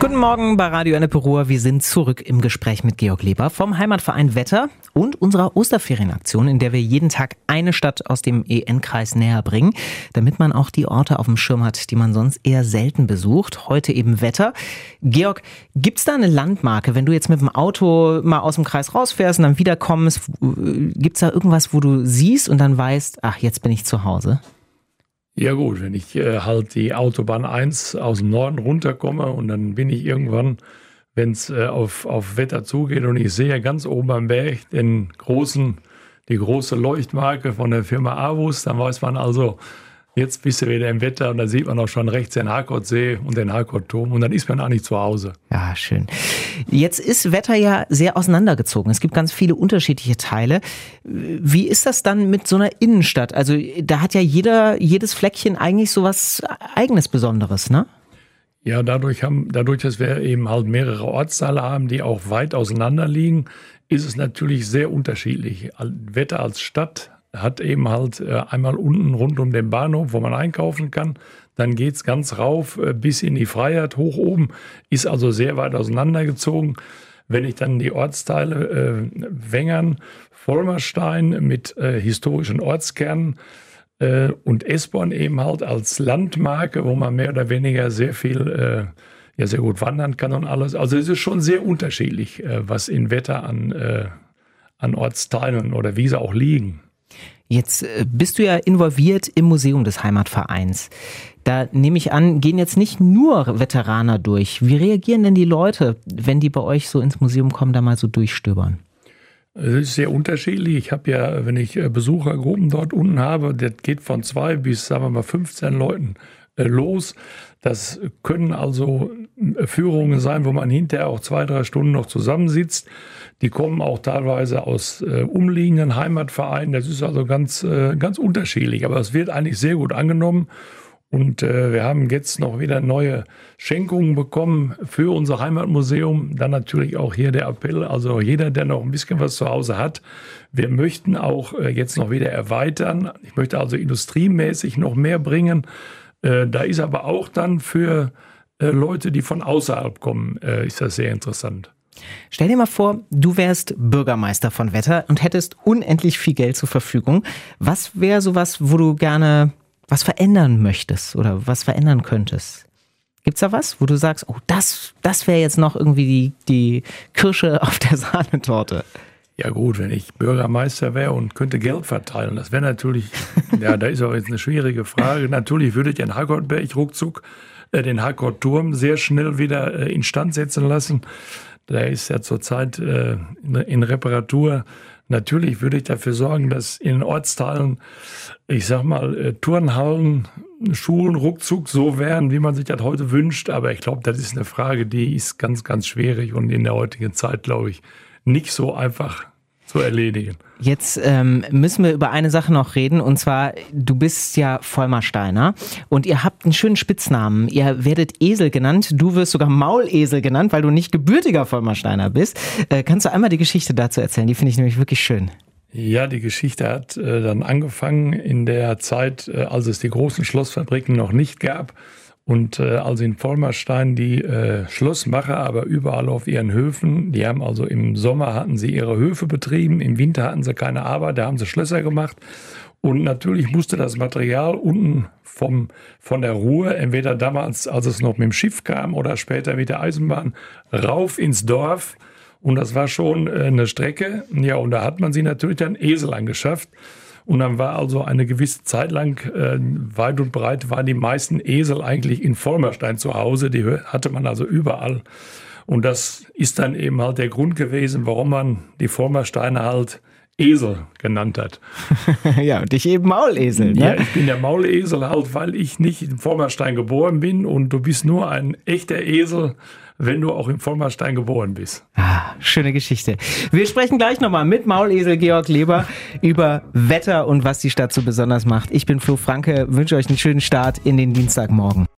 Guten Morgen bei Radio Ennepe Ruhr. Wir sind zurück im Gespräch mit Georg Leber vom Heimatverein Wetter und unserer Osterferienaktion, in der wir jeden Tag eine Stadt aus dem EN-Kreis näher bringen, damit man auch die Orte auf dem Schirm hat, die man sonst eher selten besucht. Heute eben Wetter. Georg, gibt's da eine Landmarke, wenn du jetzt mit dem Auto mal aus dem Kreis rausfährst und dann wiederkommst, gibt's da irgendwas, wo du siehst und dann weißt, ach, jetzt bin ich zu Hause? Ja gut, wenn ich halt die Autobahn 1 aus dem Norden runterkomme und dann bin ich irgendwann, wenn es auf Wetter zugeht und ich sehe ganz oben am Berg die große Leuchtmarke von der Firma Avus, dann weiß man also, jetzt bist du wieder im Wetter und dann sieht man auch schon rechts den Harkordsee und den Harkordturm und dann ist man eigentlich zu Hause. Ja, schön. Jetzt ist Wetter ja sehr auseinandergezogen. Es gibt ganz viele unterschiedliche Teile. Wie ist das dann mit so einer Innenstadt? Also da hat ja jedes Fleckchen eigentlich so was Eigenes Besonderes, ne? Ja, dadurch, dass wir eben halt mehrere Ortsteile haben, die auch weit auseinander liegen, ist es natürlich sehr unterschiedlich. Wetter als Stadt hat eben halt einmal unten rund um den Bahnhof, wo man einkaufen kann. Dann geht's ganz rauf bis in die Freiheit, hoch oben, ist also sehr weit auseinandergezogen. Wenn ich dann die Ortsteile Wengern, Vollmerstein mit historischen Ortskernen und Esborn eben halt als Landmarke, wo man mehr oder weniger sehr viel, sehr gut wandern kann und alles. Also es ist schon sehr unterschiedlich, was in Wetter an Ortsteilen oder wie sie auch liegen. Jetzt bist du ja involviert im Museum des Heimatvereins. Da nehme ich an, gehen jetzt nicht nur Veteraner durch. Wie reagieren denn die Leute, wenn die bei euch so ins Museum kommen, da mal so durchstöbern? Es ist sehr unterschiedlich. Ich habe ja, wenn ich Besuchergruppen dort unten habe, das geht von 2 bis, sagen wir mal, 15 Leuten los. Das können also Führungen sein, wo man hinterher auch 2-3 Stunden noch zusammensitzt. Die kommen auch teilweise aus umliegenden Heimatvereinen. Das ist also ganz unterschiedlich. Aber es wird eigentlich sehr gut angenommen. Und wir haben jetzt noch wieder neue Schenkungen bekommen für unser Heimatmuseum. Dann natürlich auch hier der Appell, also jeder, der noch ein bisschen was zu Hause hat. Wir möchten auch jetzt noch wieder erweitern. Ich möchte also industriemäßig noch mehr bringen. Da ist aber auch dann für Leute, die von außerhalb kommen, ist das sehr interessant. Stell dir mal vor, du wärst Bürgermeister von Wetter und hättest unendlich viel Geld zur Verfügung. Was wäre sowas, wo du gerne was verändern möchtest oder was verändern könntest? Gibt's da was, wo du sagst, oh, das wäre jetzt noch irgendwie die Kirsche auf der Sahnetorte? Ja gut, wenn ich Bürgermeister wäre und könnte Geld verteilen, das wäre natürlich, ja, da ist auch jetzt eine schwierige Frage. Natürlich würde ich den Harkordberg ruckzuck, den Harkordturm sehr schnell wieder instand setzen lassen. Der ist ja zurzeit in Reparatur. Natürlich würde ich dafür sorgen, dass in den Ortsteilen, ich sag mal, Turnhallen, Schulen ruckzuck so wären, wie man sich das heute wünscht. Aber ich glaube, das ist eine Frage, die ist ganz, ganz schwierig und in der heutigen Zeit, glaube ich, nicht so einfach zu erledigen. Jetzt müssen wir über eine Sache noch reden, und zwar, du bist ja Vollmersteiner und ihr habt einen schönen Spitznamen. Ihr werdet Esel genannt, du wirst sogar Maulesel genannt, weil du nicht gebürtiger Vollmersteiner bist. Kannst du einmal die Geschichte dazu erzählen? Die finde ich nämlich wirklich schön. Ja, die Geschichte hat dann angefangen in der Zeit, als es die großen Schlossfabriken noch nicht gab. Und also in Vollmerstein die Schlossmacher, aber überall auf ihren Höfen, die haben also im Sommer hatten sie ihre Höfe betrieben, im Winter hatten sie keine Arbeit, da haben sie Schlösser gemacht. Und natürlich musste das Material unten von der Ruhr, entweder damals, als es noch mit dem Schiff kam oder später mit der Eisenbahn, rauf ins Dorf. Und das war schon eine Strecke. Ja, und da hat man sich natürlich dann Esel angeschafft. Und dann war also eine gewisse Zeit lang, weit und breit, waren die meisten Esel eigentlich in Vollmerstein zu Hause. Die hatte man also überall. Und das ist dann eben halt der Grund gewesen, warum man die Vollmersteiner halt Esel genannt hat. Ja, und ich eben Maulesel, ne? Ja, ich bin der Maulesel halt, weil ich nicht in Vollmerstein geboren bin. Und du bist nur ein echter Esel, wenn du auch in Vollmerstein geboren bist. Ah, schöne Geschichte. Wir sprechen gleich nochmal mit Maulesel Georg Leber über Wetter und was die Stadt so besonders macht. Ich bin Flo Franke, wünsche euch einen schönen Start in den Dienstagmorgen.